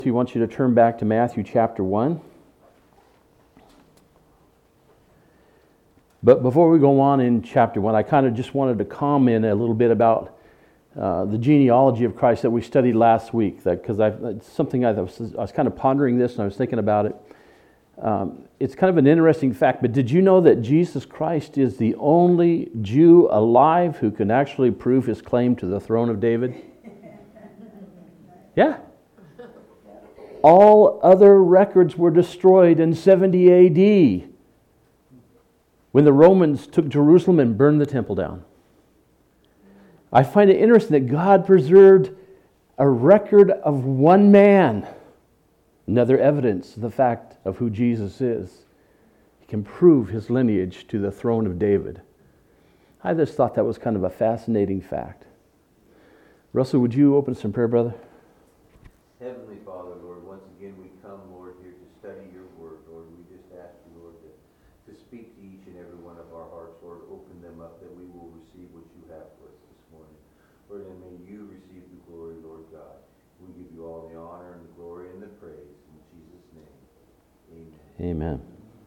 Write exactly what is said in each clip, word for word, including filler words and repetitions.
We want you to turn back to Matthew chapter one. But before we go on in chapter one, I kind of just wanted to comment a little bit about uh, the genealogy of Christ that we studied last week. Because it's something I was, I was kind of pondering this and I was thinking about it. Um, it's kind of an interesting fact, but did you know that Jesus Christ is the only Jew alive who can actually prove his claim to the throne of David? Yeah. All other records were destroyed in seventy A D when the Romans took Jerusalem and burned the temple down. I find it interesting that God preserved a record of one man. Another evidence of the fact of who Jesus is. He can prove his lineage to the throne of David. I just thought that was kind of a fascinating fact. Russell, would you open some prayer, brother? Heavenly Father, Lord, once again we come, Lord, here to study your word, Lord. We just ask you, Lord, to, to speak to each and every one of our hearts, Lord. Open them up that we will receive what you have for us this morning. Lord, and may you receive the glory, Lord God. We give you all the honor and the glory and the praise. In Jesus' name, amen. Amen.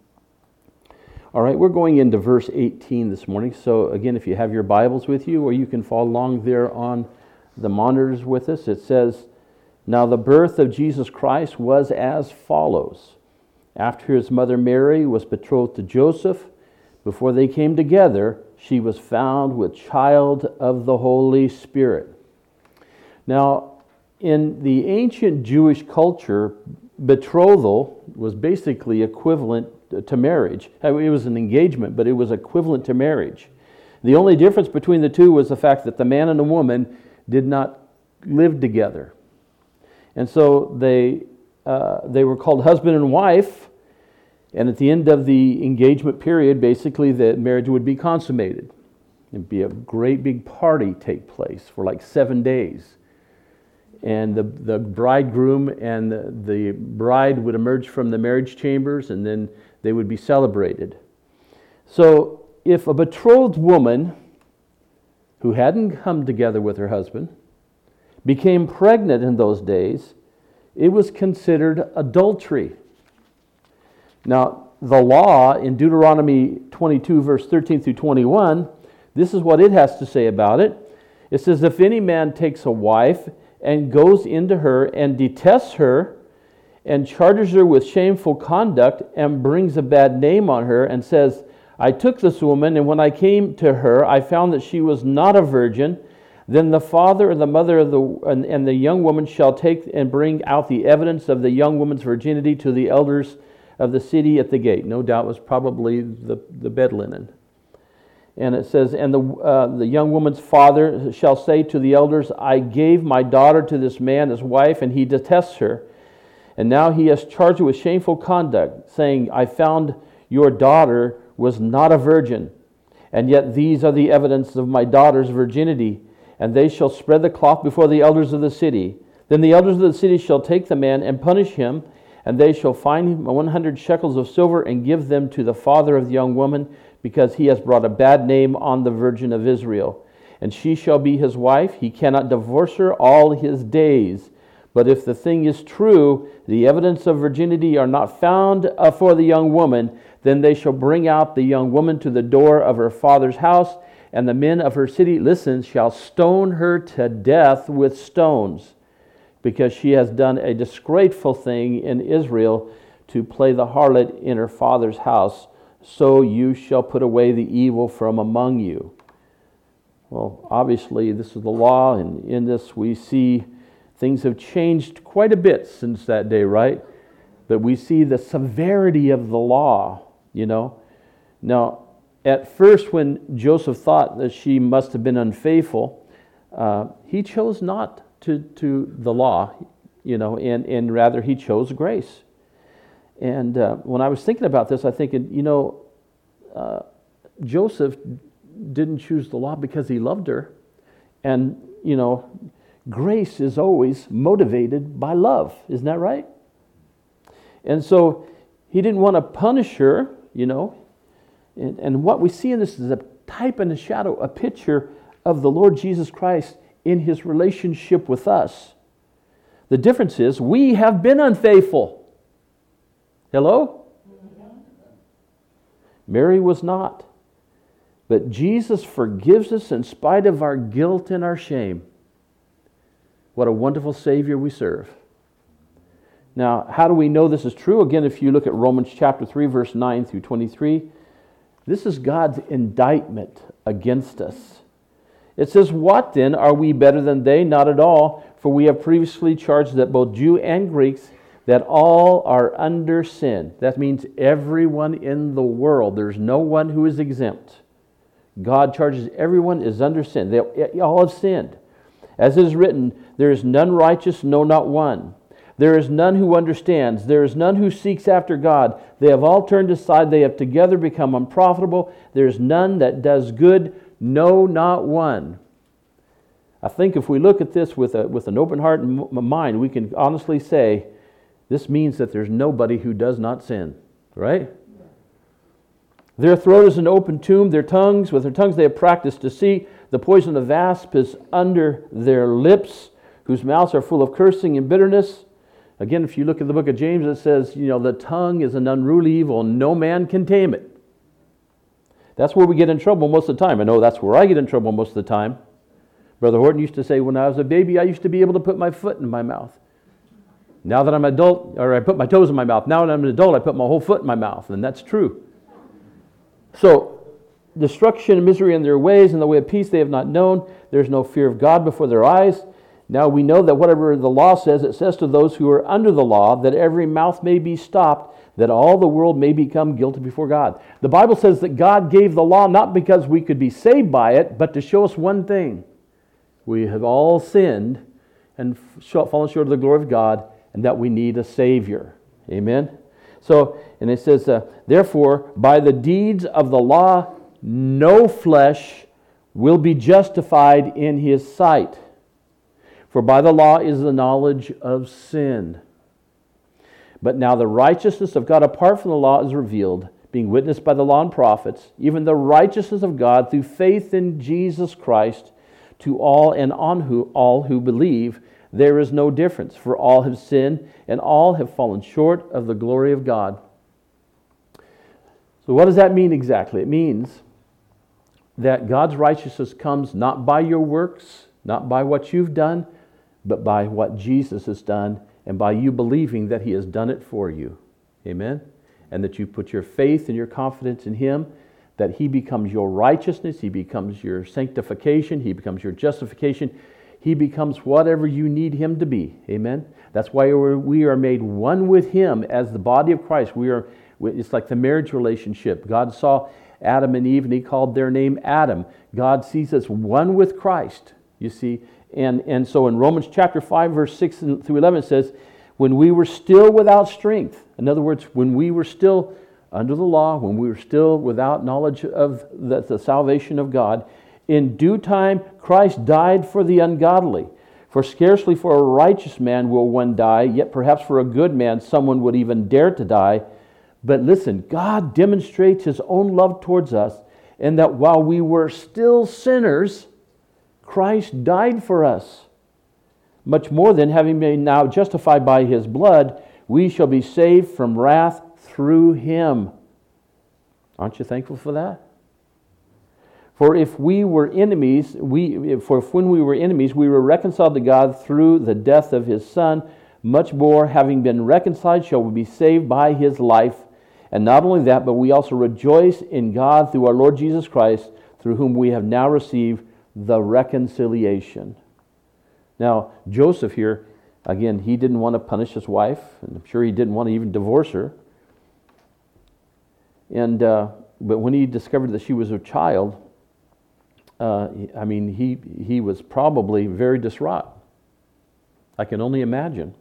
All right, we're going into verse eighteen this morning. So again, if you have your Bibles with you, or you can follow along there on the monitors with us, it says, "Now the birth of Jesus Christ was as follows. After his mother Mary was betrothed to Joseph, before they came together, she was found with child of the Holy Spirit." Now, in the ancient Jewish culture, betrothal was basically equivalent to marriage. It was an engagement, but it was equivalent to marriage. The only difference between the two was the fact that the man and the woman did not live together. And so they uh, they were called husband and wife, and at the end of the engagement period, basically the marriage would be consummated. It'd be a great big party take place for like seven days. And the, the bridegroom and the, the bride would emerge from the marriage chambers, and then they would be celebrated. So if a betrothed woman who hadn't come together with her husband became pregnant in those days, it was considered adultery. Now, the law in Deuteronomy twenty-two, verse thirteen through twenty-one, this is what it has to say about it. It says, "If any man takes a wife and goes into her and detests her and charges her with shameful conduct and brings a bad name on her and says, 'I took this woman, and when I came to her, I found that she was not a virgin,' then the father or the mother of the and, and the young woman shall take and bring out the evidence of the young woman's virginity to the elders of the city at the gate." No doubt it was probably the, the bed linen. And it says, "And the uh, the young woman's father shall say to the elders, 'I gave my daughter to this man as wife, and he detests her. And now he has charged her with shameful conduct, saying, I found your daughter was not a virgin. And yet these are the evidence of my daughter's virginity. And they shall spread the cloth before the elders of the city. Then the elders of the city shall take the man and punish him, and they shall fine him one hundred shekels of silver and give them to the father of the young woman, because he has brought a bad name on the Virgin of Israel. And she shall be his wife. He cannot divorce her all his days. But if the thing is true, the evidence of virginity are not found for the young woman, then they shall bring out the young woman to the door of her father's house, and the men of her city, listen, shall stone her to death with stones, because she has done a disgraceful thing in Israel to play the harlot in her father's house. So you shall put away the evil from among you." Well, obviously this is the law, and in this we see things have changed quite a bit since that day, right? But we see the severity of the law, you know. Now, at first when Joseph thought that she must have been unfaithful, uh, he chose not to, to the law, you know, and, and rather he chose grace. And uh, when I was thinking about this, I think, you know, uh, Joseph didn't choose the law because he loved her. And, you know, grace is always motivated by love. Isn't that right? And so he didn't want to punish her, you know. And, and what we see in this is a type and a shadow, a picture of the Lord Jesus Christ in his relationship with us. The The difference is we have been unfaithful. Hello? Mary was not. But Jesus forgives us in spite of our guilt and our shame. What a wonderful Savior we serve. Now, how do we know this is true? Again, if you look at Romans chapter three, verse nine through twenty-three, this is God's indictment against us. It says, "What then? Are we better than they? Not at all. For we have previously charged that both Jew and Greeks, that all are under sin." That means everyone in the world. There's no one who is exempt. God charges everyone is under sin. They all have sinned. As it is written, "There is none righteous, no, not one. There is none who understands. There is none who seeks after God. They have all turned aside. They have together become unprofitable. There is none that does good, no, not one." I think if we look at this with a, with an open heart and mind, we can honestly say, this means that there's nobody who does not sin, right? Their throat is an open tomb, their tongues, with their tongues they have practiced deceit. The poison of asp is under their lips, whose mouths are full of cursing and bitterness. Again, if you look at the book of James, it says, you know, the tongue is an unruly evil, and no man can tame it. That's where we get in trouble most of the time. I know that's where I get in trouble most of the time. Brother Horton used to say, when I was a baby, I used to be able to put my foot in my mouth. Now that I'm an adult, or I put my toes in my mouth. Now that I'm an adult, I put my whole foot in my mouth, and that's true. So, destruction and misery in their ways, and the way of peace they have not known. There's no fear of God before their eyes. Now we know that whatever the law says, it says to those who are under the law, that every mouth may be stopped, that all the world may become guilty before God. The Bible says that God gave the law not because we could be saved by it, but to show us one thing. We have all sinned and fallen short of the glory of God, and that we need a Savior. Amen? So, and it says, uh, therefore, by the deeds of the law, no flesh will be justified in his sight. For by the law is the knowledge of sin. But now the righteousness of God apart from the law is revealed, being witnessed by the law and prophets, even the righteousness of God through faith in Jesus Christ, to all and on who all who believe. There is no difference, for all have sinned, and all have fallen short of the glory of God. So what does that mean exactly? It means that God's righteousness comes not by your works, not by what you've done, but by what Jesus has done, and by you believing that He has done it for you. Amen? And that you put your faith and your confidence in Him, that He becomes your righteousness, He becomes your sanctification, He becomes your justification, He becomes whatever you need Him to be. Amen? That's why we are made one with Him as the body of Christ. We are. It's like the marriage relationship. God saw Adam and Eve and He called their name Adam. God sees us one with Christ, you see. And, and so in Romans chapter five, verse six through eleven, it says, when we were still without strength, in other words, when we were still under the law, when we were still without knowledge of the, the salvation of God, in due time Christ died for the ungodly. For scarcely for a righteous man will one die, yet perhaps for a good man someone would even dare to die. But listen, God demonstrates His own love towards us, in that while we were still sinners, Christ died for us. Much more than, having been now justified by His blood, we shall be saved from wrath through Him. Aren't you thankful for that? For if we were enemies, we for if when we were enemies, we were reconciled to God through the death of His Son, much more, having been reconciled, shall we be saved by His life. And not only that, but we also rejoice in God through our Lord Jesus Christ, through whom we have now received the reconciliation. Now, Joseph here, again, he didn't want to punish his wife, and I'm sure he didn't want to even divorce her. And uh, but when he discovered that she was a child, uh, I mean, he he was probably very distraught. I can only imagine.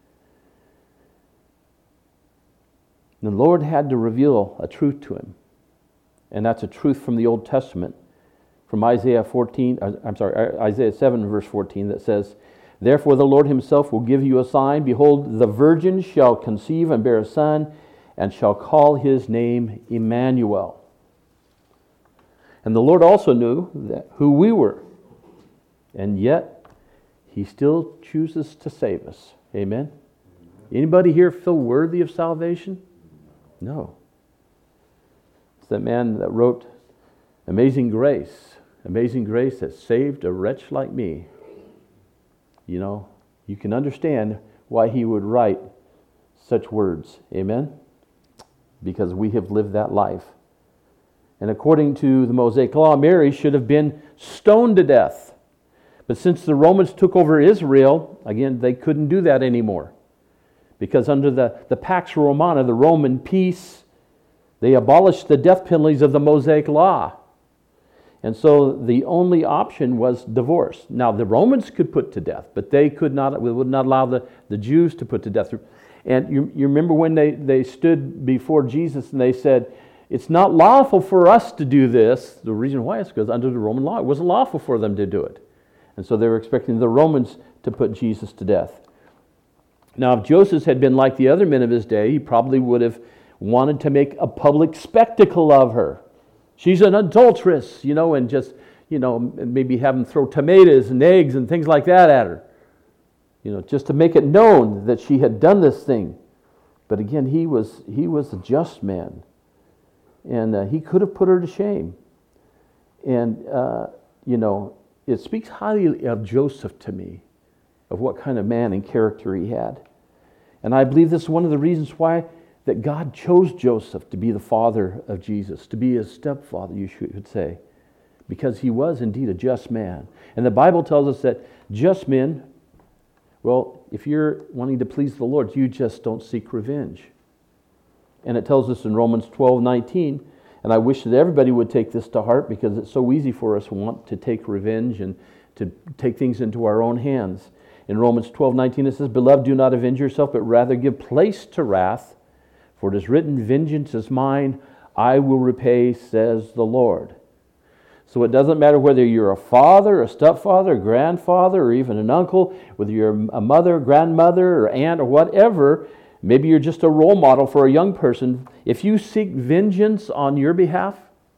The Lord had to reveal a truth to him, and that's a truth from the Old Testament, from Isaiah fourteen. I'm sorry, Isaiah seven, verse fourteen, that says, "Therefore the Lord Himself will give you a sign. Behold, the virgin shall conceive and bear a son, and shall call His name Emmanuel." And the Lord also knew that who we were, and yet He still chooses to save us. Amen? Anybody here feel worthy of salvation? No. It's the man that wrote Amazing Grace. Amazing Grace that saved a wretch like me. You know, you can understand why he would write such words. Amen? Because we have lived that life. And according to the Mosaic Law, Mary should have been stoned to death. But since the Romans took over Israel, again, they couldn't do that anymore. Because under the, the Pax Romana, the Roman peace, they abolished the death penalties of the Mosaic Law. And so the only option was divorce. Now, the Romans could put to death, but they could not, would not allow the, the Jews to put to death. And you, you remember when they, they stood before Jesus and they said, it's not lawful for us to do this. The reason why is because under the Roman law, it wasn't lawful for them to do it. And so they were expecting the Romans to put Jesus to death. Now, if Joseph had been like the other men of his day, he probably would have wanted to make a public spectacle of her. She's an adulteress, you know, and just, you know, maybe have them throw tomatoes and eggs and things like that at her. You know, just to make it known that she had done this thing. But again, he was he was a just man. And uh, he could have put her to shame. And, uh, you know, it speaks highly of Joseph to me, of what kind of man and character he had. And I believe this is one of the reasons why that God chose Joseph to be the father of Jesus, to be his stepfather, you should say, because he was indeed a just man. And the Bible tells us that just men, well, if you're wanting to please the Lord, you just don't seek revenge. And it tells us in Romans twelve nineteen, and I wish that everybody would take this to heart because it's so easy for us to want to take revenge and to take things into our own hands. In Romans twelve nineteen it says, Beloved, do not avenge yourself, but rather give place to wrath, for it is written, Vengeance is mine, I will repay, says the Lord. So it doesn't matter whether you're a father, a stepfather, a grandfather, or even an uncle, whether you're a mother, grandmother, or aunt, or whatever. Maybe you're just a role model for a young person. If you seek vengeance on your behalf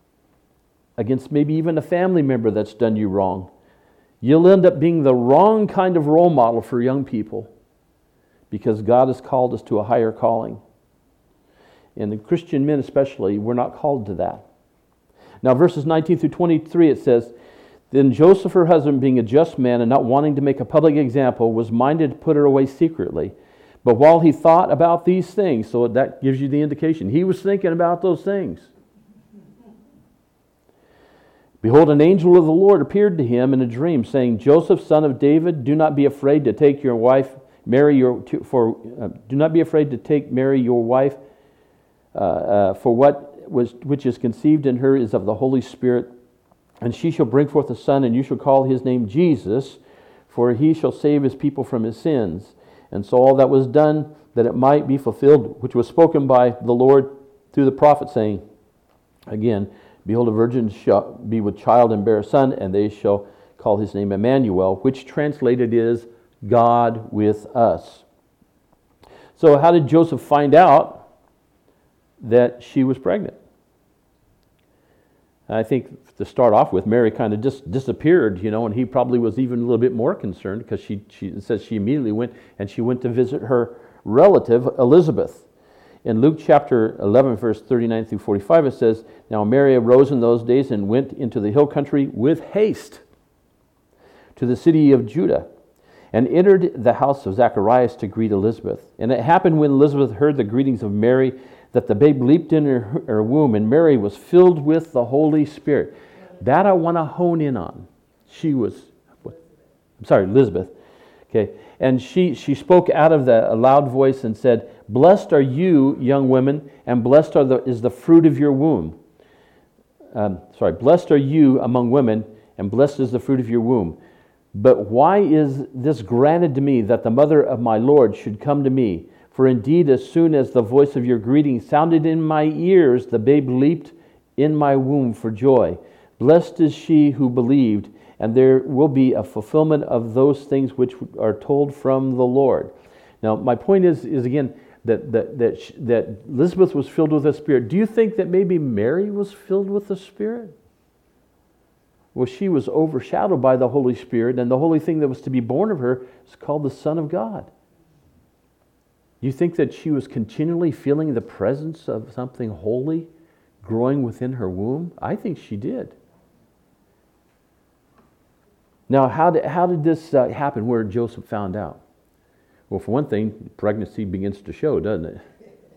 against maybe even a family member that's done you wrong, you'll end up being the wrong kind of role model for young people because God has called us to a higher calling. And the Christian men especially, we're not called to that. Now verses nineteen through twenty-three it says, Then Joseph, her husband, being a just man and not wanting to make a public example, was minded to put her away secretly. But while he thought about these things, so that gives you the indication, he was thinking about those things. Behold, an angel of the Lord appeared to him in a dream, saying, Joseph, son of David, do not be afraid to take your wife, Mary, your to, for uh, do not be afraid to take Mary, your wife, uh, uh, for what was which is conceived in her is of the Holy Spirit, and she shall bring forth a son, and you shall call his name Jesus, for he shall save his people from his sins. And so all that was done, that it might be fulfilled, which was spoken by the Lord through the prophet, saying, Again, behold, a virgin shall be with child and bear a son, and they shall call his name Emmanuel, which translated is God with us. So how did Joseph find out that she was pregnant? I think to start off with, Mary kind of just disappeared, you know, and he probably was even a little bit more concerned because she, she it says she immediately went and she went to visit her relative Elizabeth. In Luke chapter eleven, verse thirty-nine through forty-five, it says, Now Mary arose in those days and went into the hill country with haste to the city of Judah and entered the house of Zacharias to greet Elizabeth. And it happened when Elizabeth heard the greetings of Mary that the babe leaped in her, her womb, and Mary was filled with the Holy Spirit. That I want to hone in on. She was, what? I'm sorry, Elizabeth. Okay, and she, she spoke out of the, a loud voice and said, Blessed are you, young women, and blessed are the, is the fruit of your womb. Um, sorry, blessed are you among women, and blessed is the fruit of your womb. But why is this granted to me, that the mother of my Lord should come to me? For indeed, as soon as the voice of your greeting sounded in my ears, the babe leaped in my womb for joy. Blessed is she who believed, and there will be a fulfillment of those things which are told from the Lord. Now, my point is, is again, that, that, that, that Elizabeth was filled with the Spirit. Do you think that maybe Mary was filled with the Spirit? Well, she was overshadowed by the Holy Spirit, and the holy thing that was to be born of her is called the Son of God. You think that she was continually feeling the presence of something holy growing within her womb? I think she did. Now, how did, how did this uh, happen where Joseph found out? Well, for one thing, pregnancy begins to show, doesn't it?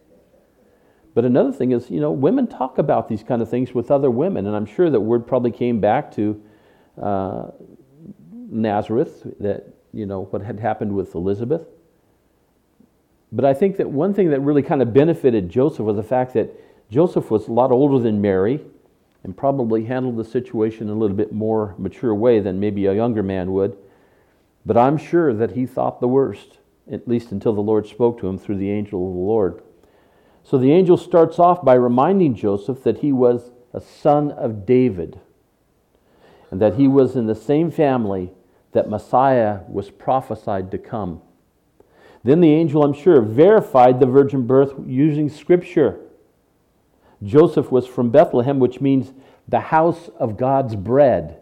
But another thing is, you know, women talk about these kind of things with other women, and I'm sure that word probably came back to uh, Nazareth, that, you know, what had happened with Elizabeth. But I think that one thing that really kind of benefited Joseph was the fact that Joseph was a lot older than Mary and probably handled the situation in a little bit more mature way than maybe a younger man would. But I'm sure that he thought the worst, at least until the Lord spoke to him through the angel of the Lord. So the angel starts off by reminding Joseph that he was a son of David and that he was in the same family that Messiah was prophesied to come. Then the angel, I'm sure, verified the virgin birth using Scripture. Joseph was from Bethlehem, which means the house of God's bread.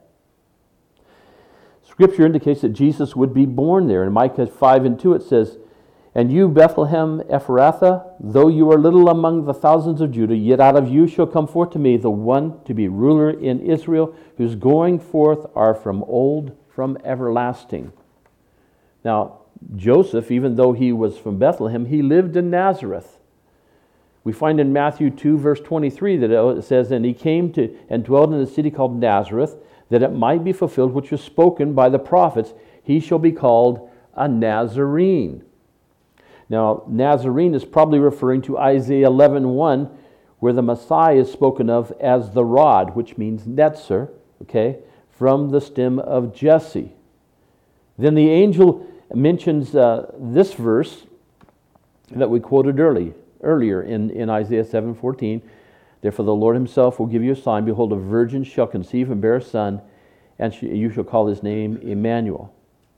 Scripture indicates that Jesus would be born there. In Micah five and two it says, "And you, Bethlehem Ephrathah, though you are little among the thousands of Judah, yet out of you shall come forth to me the one to be ruler in Israel, whose going forth are from old, from everlasting." Now, Joseph, even though he was from Bethlehem, he lived in Nazareth. We find in Matthew two, verse twenty-three, that it says, "And he came to and dwelt in a city called Nazareth, that it might be fulfilled which was spoken by the prophets, he shall be called a Nazarene." Now, Nazarene is probably referring to Isaiah eleven one, where the Messiah is spoken of as the rod, which means Netzer, okay, from the stem of Jesse. Then the angel mentions uh, this verse that we quoted early, earlier in, in Isaiah seven fourteen. "Therefore the Lord himself will give you a sign. Behold, a virgin shall conceive and bear a son, and she, you shall call his name Emmanuel."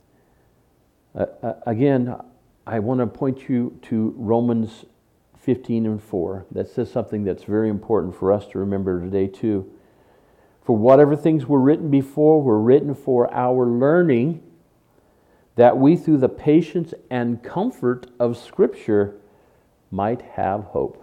Uh, uh, again, I want to point you to Romans fifteen and four. That says something that's very important for us to remember today too. "For whatever things were written before were written for our learning, that we through the patience and comfort of Scripture might have hope."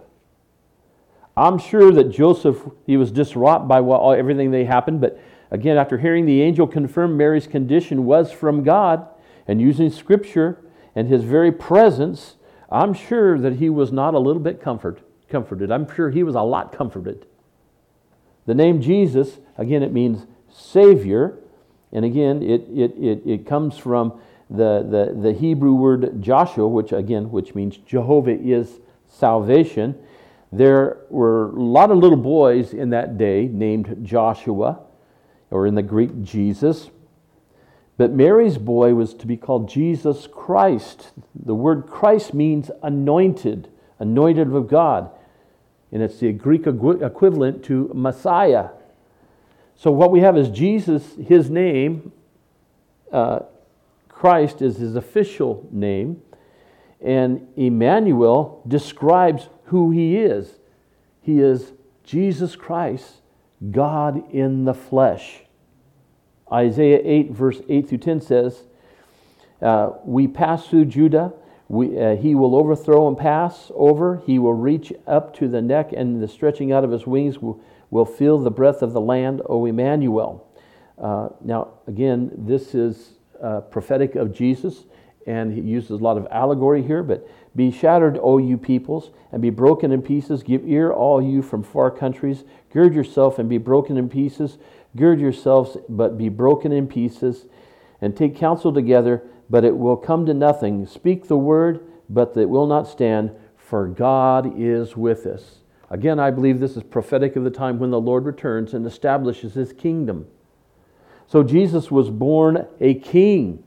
I'm sure that Joseph, he was distraught by what, everything that happened, but again, after hearing the angel confirm Mary's condition was from God, and using Scripture and his very presence, I'm sure that he was not a little bit comfort, comforted. I'm sure he was a lot comforted. The name Jesus, again, it means Savior, and again, it it it, it comes from the, the, the Hebrew word Joshua, which again, which means Jehovah is salvation. There were a lot of little boys in that day named Joshua, or in the Greek Jesus. But Mary's boy was to be called Jesus Christ. The word Christ means anointed, anointed of God. And it's the Greek equivalent to Messiah. So what we have is Jesus, his name, uh, Christ is his official name, and Emmanuel describes who he is. He is Jesus Christ, God in the flesh. Isaiah eight, verse eight through ten says, uh, "We pass through Judah, we, uh, he will overthrow and pass over. He will reach up to the neck, and the stretching out of his wings will, will feel the breath of the land, O Emmanuel." Uh, now, again, this is Uh, prophetic of Jesus, and he uses a lot of allegory here, but "Be shattered, O you peoples, and be broken in pieces. Give ear, all you from far countries. Gird yourself and be broken in pieces. Gird yourselves, but be broken in pieces. And take counsel together, but it will come to nothing. Speak the word, but it will not stand, for God is with us." Again, I believe this is prophetic of the time when the Lord returns and establishes his kingdom. So Jesus was born a king.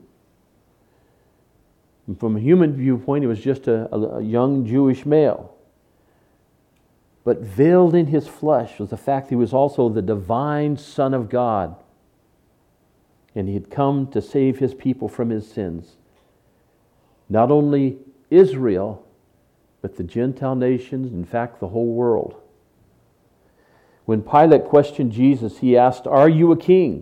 From a human viewpoint, he was just a, a young Jewish male. But veiled in his flesh was the fact that he was also the divine Son of God. And he had come to save his people from his sins. Not only Israel, but the Gentile nations, in fact, the whole world. When Pilate questioned Jesus, he asked, "Are you a king?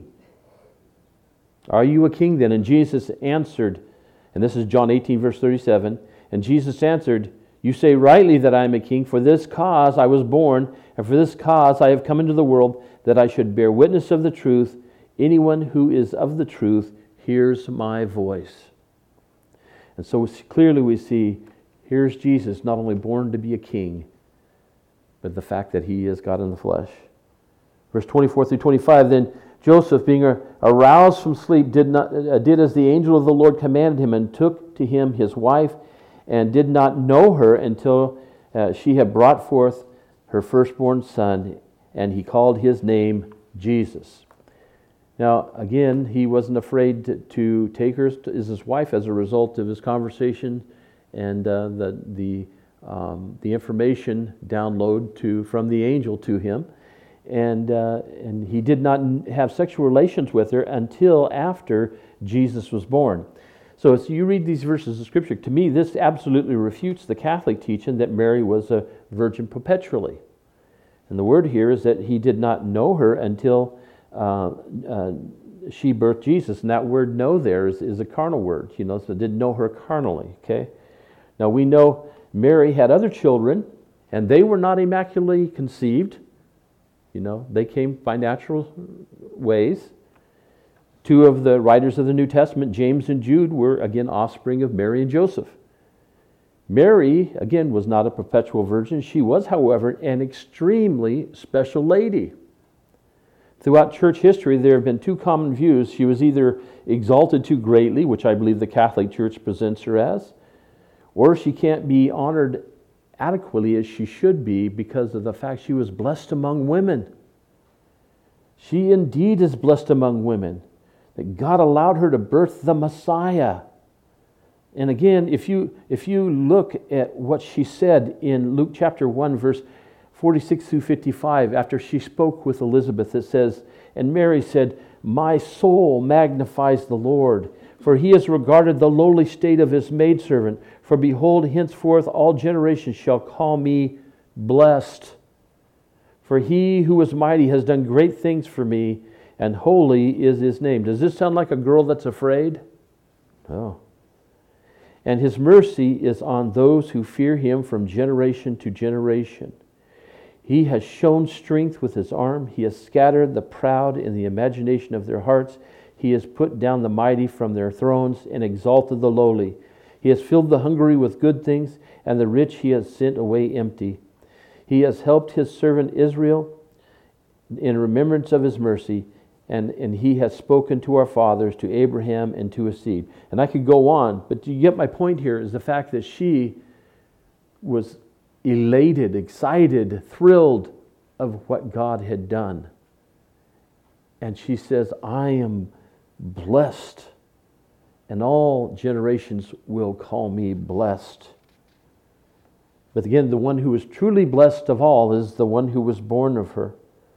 Are you a king then?" And Jesus answered, and this is John eighteen, verse thirty-seven, And Jesus answered, You say rightly that I am a king. For this cause I was born, and for this cause I have come into the world, that I should bear witness of the truth. Anyone who is of the truth hears my voice. And so clearly we see, here's Jesus, not only born to be a king, but the fact that he is God in the flesh. Verse twenty-four through twenty-five, Then Joseph, being aroused from sleep, did not uh, did as the angel of the Lord commanded him, and took to him his wife, and did not know her until uh, she had brought forth her firstborn son, and he called his name Jesus. Now, again, he wasn't afraid to, to take her as his wife as a result of his conversation and uh, the the um, the information download to from the angel to him, and uh, and he did not have sexual relations with her until after Jesus was born. So as you read these verses of Scripture, to me, this absolutely refutes the Catholic teaching that Mary was a virgin perpetually. And the word here is that he did not know her until uh, uh, she birthed Jesus. And that word know there is, is a carnal word, you know, so didn't know her carnally, okay? Now we know Mary had other children, and they were not immaculately conceived. You know, they came by natural ways. Two of the writers of the New Testament, James and Jude, were again offspring of Mary and Joseph. Mary, again, was not a perpetual virgin. She was, however, an extremely special lady. Throughout church history, there have been two common views. She was either exalted too greatly, which I believe the Catholic Church presents her as, or she can't be honored adequately as she should be because of the fact she was blessed among women. She indeed is blessed among women, that God allowed her to birth the Messiah. And again, if you if you look at what she said in Luke chapter one, verse forty-six through fifty-five, after she spoke with Elizabeth, it says, And Mary said, My soul magnifies the Lord, for he has regarded the lowly state of his maidservant. For behold, henceforth all generations shall call me blessed. For he who is mighty has done great things for me, and holy is his name. Does this sound like a girl that's afraid? No. And his mercy is on those who fear him from generation to generation. He has shown strength with his arm. He has scattered the proud in the imagination of their hearts. He has put down the mighty from their thrones and exalted the lowly. He has filled the hungry with good things, and the rich he has sent away empty. He has helped his servant Israel in remembrance of his mercy, and, and he has spoken to our fathers, to Abraham, and to his seed. And I could go on, but you get my point here is the fact that she was elated, excited, thrilled of what God had done. And she says, I am blessed, and all generations will call me blessed. But again, the one who is truly blessed of all is the one who was born of her.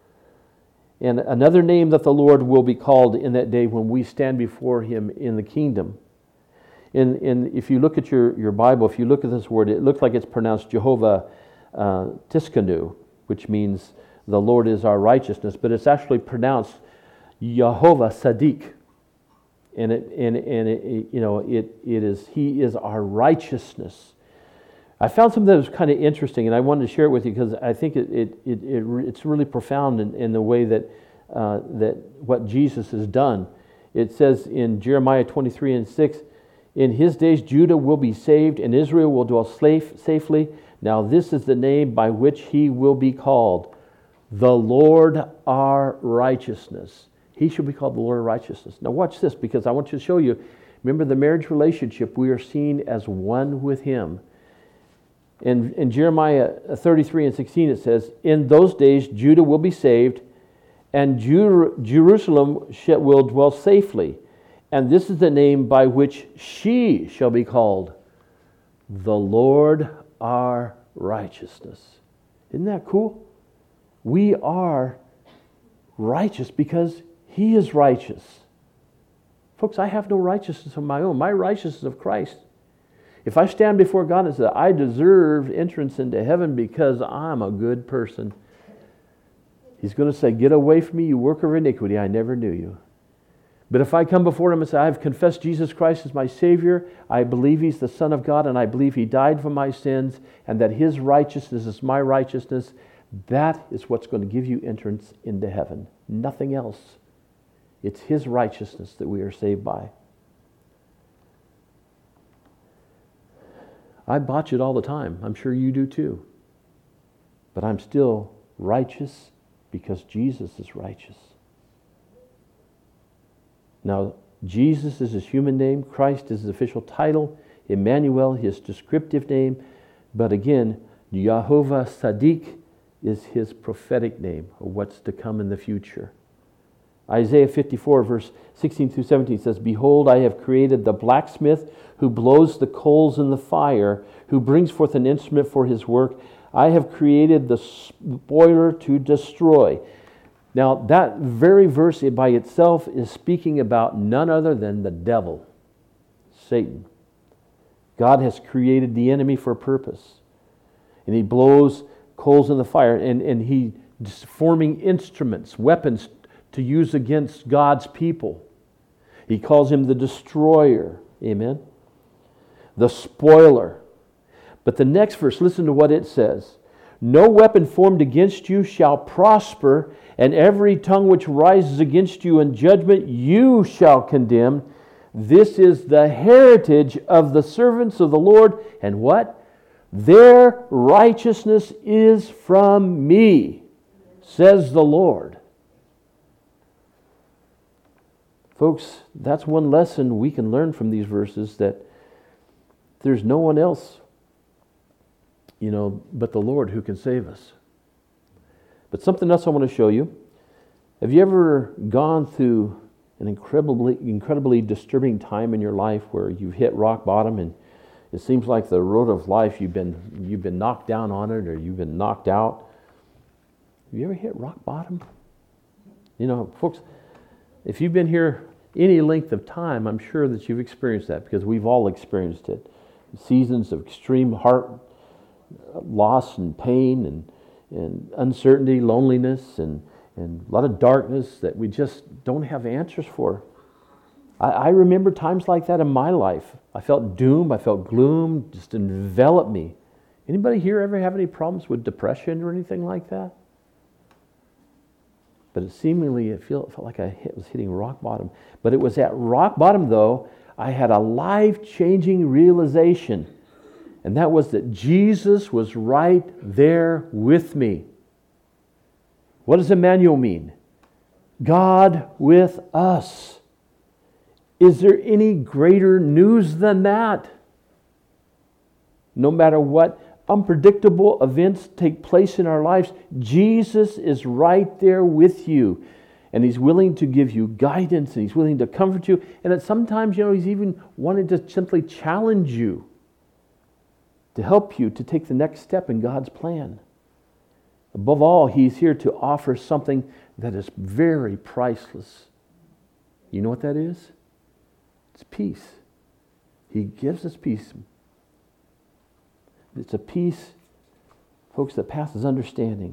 And another name that the Lord will be called in that day when we stand before him in the kingdom. In, in, if you look at your, your Bible, if you look at this word, it looks like it's pronounced Jehovah uh, Tiskanu, which means the Lord is our righteousness, but it's actually pronounced Jehovah Sadiq. And it, and, and it, you know, it, it is, he is our righteousness. I found something that was kind of interesting, and I wanted to share it with you because I think it, it, it, it it's really profound in, in the way that uh, that what Jesus has done. It says in Jeremiah twenty-three and six, In his days Judah will be saved, and Israel will dwell safe, safely. Now this is the name by which he will be called, the Lord our righteousness. He shall be called the Lord of righteousness. Now watch this, because I want you to show you, remember the marriage relationship, we are seen as one with him. In, in Jeremiah thirty-three and sixteen it says, In those days Judah will be saved, and Jer- Jerusalem sh- will dwell safely. And this is the name by which she shall be called, the Lord our righteousness. Isn't that cool? We are righteous because he is righteous. Folks, I have no righteousness of my own. My righteousness is of Christ. If I stand before God and say, I deserve entrance into heaven because I'm a good person, he's going to say, Get away from me, you worker of iniquity, I never knew you. But if I come before Him and say, I've confessed Jesus Christ as my Savior, I believe He's the Son of God, and I believe He died for my sins, and that His righteousness is my righteousness, that is what's going to give you entrance into heaven. Nothing else. It's His righteousness that we are saved by. I botch it all the time. I'm sure you do too. But I'm still righteous because Jesus is righteous. Now, Jesus is His human name. Christ is His official title. Emmanuel, His descriptive name. But again, Yehovah Sadiq is His prophetic name, of what's to come in the future. Isaiah fifty-four, verse sixteen through seventeen says, Behold, I have created the blacksmith who blows the coals in the fire, who brings forth an instrument for his work. I have created the spoiler to destroy. Now, that very verse by itself is speaking about none other than the devil, Satan. God has created the enemy for a purpose. And He blows coals in the fire, and, and He is forming instruments, weapons to use against God's people. He calls Him the destroyer. Amen? The spoiler. But the next verse, listen to what it says. No weapon formed against you shall prosper, and every tongue which rises against you in judgment you shall condemn. This is the heritage of the servants of the Lord, and what? Their righteousness is from me, says the Lord. Folks, that's one lesson we can learn from these verses, that there's no one else, you know, but the Lord who can save us. But something else I want to show you. Have you ever gone through an incredibly, incredibly disturbing time in your life where you've hit rock bottom and it seems like the road of life, you've been you've been knocked down on it, or you've been knocked out? Have you ever hit rock bottom? You know, folks, if you've been here any length of time, I'm sure that you've experienced that, because we've all experienced it. Seasons of extreme heart loss and pain and, and uncertainty, loneliness, and, and a lot of darkness that we just don't have answers for. I, I remember times like that in my life. I felt doom, I felt gloom, just enveloped me. Anybody here ever have any problems with depression or anything like that? But it seemingly, it felt, it felt like I hit, was hitting rock bottom. But it was at rock bottom, though, I had a life-changing realization. And that was that Jesus was right there with me. What does Emmanuel mean? God with us. Is there any greater news than that? No matter what unpredictable events take place in our lives, Jesus is right there with you. And He's willing to give you guidance, and He's willing to comfort you. And that sometimes, you know, He's even wanting to simply challenge you, to help you to take the next step in God's plan. Above all, He's here to offer something that is very priceless. You know what that is? It's peace. He gives us peace. It's a peace, folks, that passes understanding.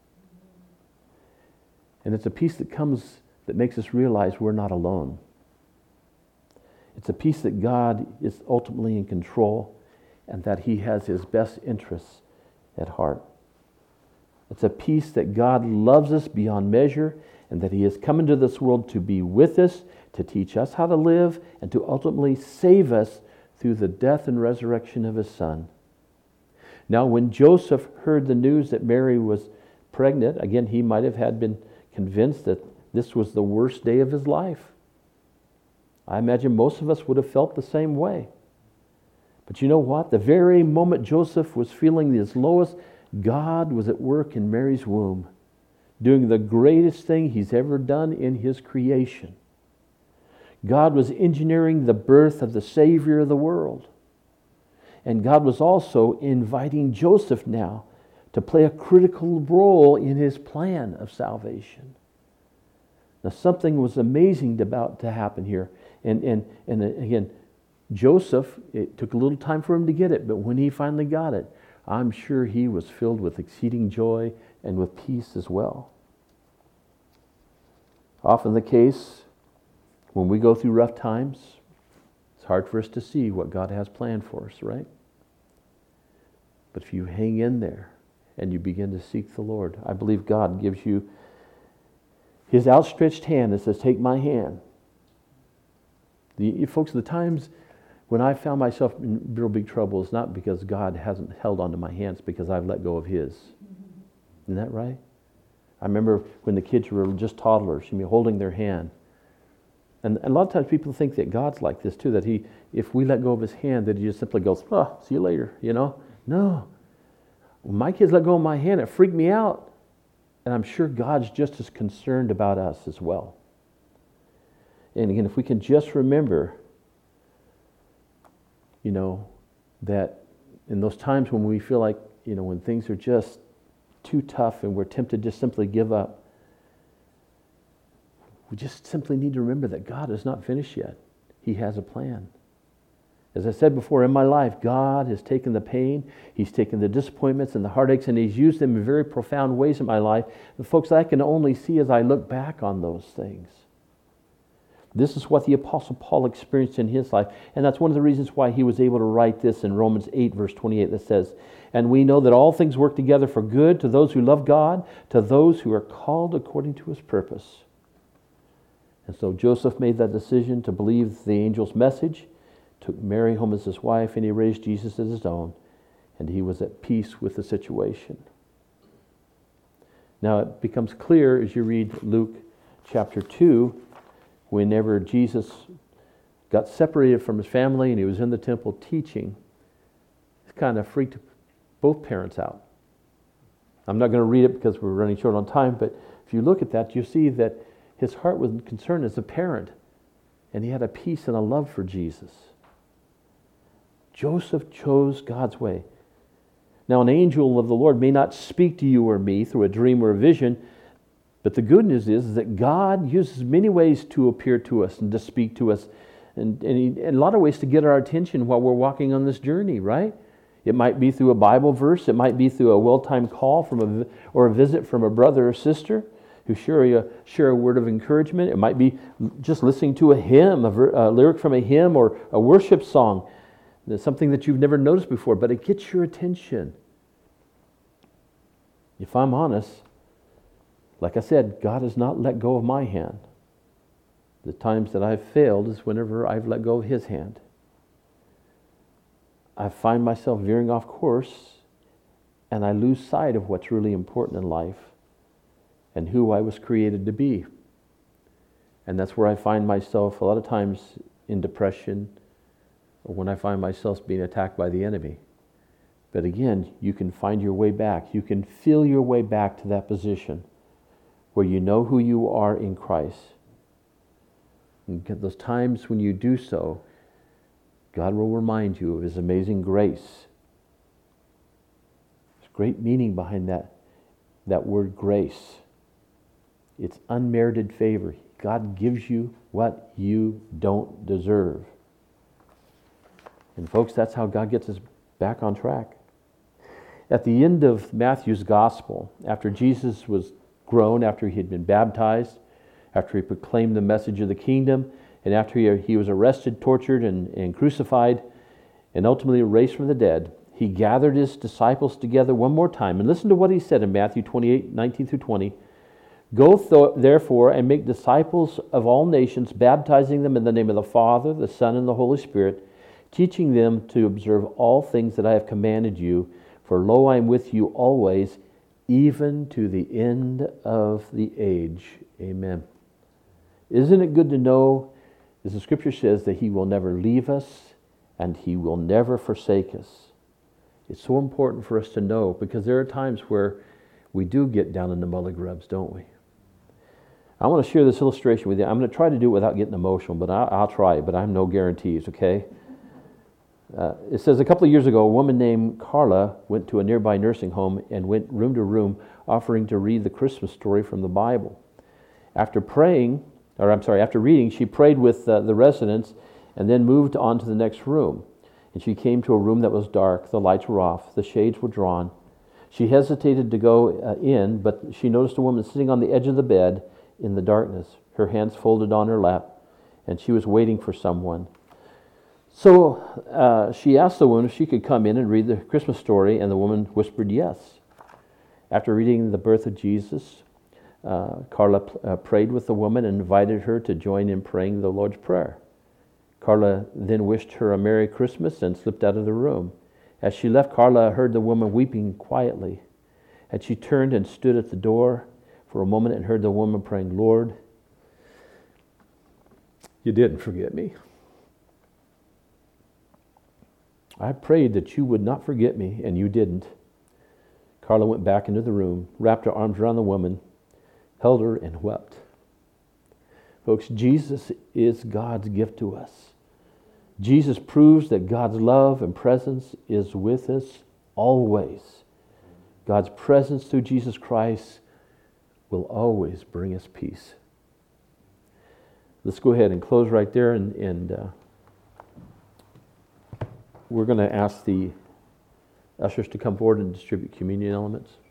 And it's a peace that comes, that makes us realize we're not alone. It's a peace that God is ultimately in control, and that He has His best interests at heart. It's a peace that God loves us beyond measure, and that He has come into this world to be with us, to teach us how to live, and to ultimately save us through the death and resurrection of His Son. Now, when Joseph heard the news that Mary was pregnant, again, he might have had been convinced that this was the worst day of his life. I imagine most of us would have felt the same way. But you know what? The very moment Joseph was feeling his lowest, God was at work in Mary's womb, doing the greatest thing He's ever done in His creation. God was engineering the birth of the Savior of the world. And God was also inviting Joseph now to play a critical role in His plan of salvation. Now, something was amazing about to happen here. And, and, and again, Joseph, it took a little time for him to get it, but when he finally got it, I'm sure he was filled with exceeding joy and with peace as well. Often the case When we go through rough times, it's hard for us to see what God has planned for us, right? But if you hang in there and you begin to seek the Lord, I believe God gives you His outstretched hand that says, take my hand. The, you folks, the times when I found myself in real big trouble is not because God hasn't held onto my hands, because I've let go of His. Isn't that right? I remember when the kids were just toddlers, you mean, holding their hand. And, and a lot of times people think that God's like this too, that He, if we let go of His hand, that He just simply goes, oh, see you later, you know? No. When my kids let go of my hand, it freaked me out. And I'm sure God's just as concerned about us as well. And again, if we can just remember, you know, that in those times when we feel like, you know, when things are just too tough and we're tempted to just simply give up, we just simply need to remember that God is not finished yet. He has a plan. As I said before, in my life, God has taken the pain, He's taken the disappointments and the heartaches, and He's used them in very profound ways in my life. And folks, I can only see as I look back on those things. This is what the Apostle Paul experienced in his life, and that's one of the reasons why he was able to write this in Romans eight, verse twenty-eight, that says, and we know that all things work together for good to those who love God, to those who are called according to His purpose. And so Joseph made that decision to believe the angel's message, took Mary home as his wife, and he raised Jesus as his own, and he was at peace with the situation. Now it becomes clear as you read Luke chapter two, whenever Jesus got separated from his family and he was in the temple teaching, it kind of freaked both parents out. I'm not going to read it because we're running short on time, but if you look at that, you see that his heart was concerned as a parent, and he had a peace and a love for Jesus. Joseph chose God's way. Now, an angel of the Lord may not speak to you or me through a dream or a vision, but the good news is that God uses many ways to appear to us and to speak to us, and, and, he, and a lot of ways to get our attention while we're walking on this journey, right? It might be through a Bible verse. It might be through a well-timed call from a, or a visit from a brother or sister who share a, share a word of encouragement. It might be just listening to a hymn, a, ver, a lyric from a hymn or a worship song. It's something that you've never noticed before, but it gets your attention. If I'm honest, like I said, God has not let go of my hand. The times that I've failed is whenever I've let go of His hand. I find myself veering off course, and I lose sight of what's really important in life and who I was created to be. And that's where I find myself a lot of times in depression, or when I find myself being attacked by the enemy. But again, you can find your way back. You can feel your way back to that position where you know who you are in Christ. And get those times when you do so, God will remind you of His amazing grace. There's great meaning behind that, that word grace. It's unmerited favor. God gives you what you don't deserve. And folks, that's how God gets us back on track. At the end of Matthew's gospel, after Jesus was grown, after he had been baptized, after he proclaimed the message of the kingdom, and after he, he was arrested, tortured, and, and crucified, and ultimately raised from the dead, he gathered his disciples together one more time. And listen to what he said in Matthew twenty-eight, nineteen through twenty. Go th- therefore and make disciples of all nations, baptizing them in the name of the Father, the Son, and the Holy Spirit, teaching them to observe all things that I have commanded you. For lo, I am with you always, even to the end of the age. Amen. Isn't it good to know, as the Scripture says, that He will never leave us and He will never forsake us? It's so important for us to know, because there are times where we do get down in the mully grubs, don't we? I want to share this illustration with you. I'm going to try to do it without getting emotional, but I, I'll try, but I have no guarantees, okay? Uh, it says a couple of years ago, a woman named Carla went to a nearby nursing home and went room to room offering to read the Christmas story from the Bible. After praying, or I'm sorry, after reading, she prayed with uh, the residents and then moved on to the next room. And she came to a room that was dark, the lights were off, the shades were drawn. She hesitated to go uh, in, but she noticed a woman sitting on the edge of the bed in the darkness, her hands folded on her lap, and she was waiting for someone. So uh, she asked the woman if she could come in and read the Christmas story, and the woman whispered yes. After reading the birth of Jesus, uh, Carla uh, prayed with the woman and invited her to join in praying the Lord's Prayer. Carla then wished her a Merry Christmas and slipped out of the room. As she left, Carla heard the woman weeping quietly. And she turned and stood at the door for a moment and heard the woman praying, Lord, you didn't forget me. I prayed that you would not forget me, and you didn't. Carla went back into the room, wrapped her arms around the woman, held her, and wept. Folks, Jesus is God's gift to us. Jesus proves that God's love and presence is with us always. God's presence through Jesus Christ will always bring us peace. Let's go ahead and close right there, and, and uh, we're going to ask the ushers to come forward and distribute communion elements.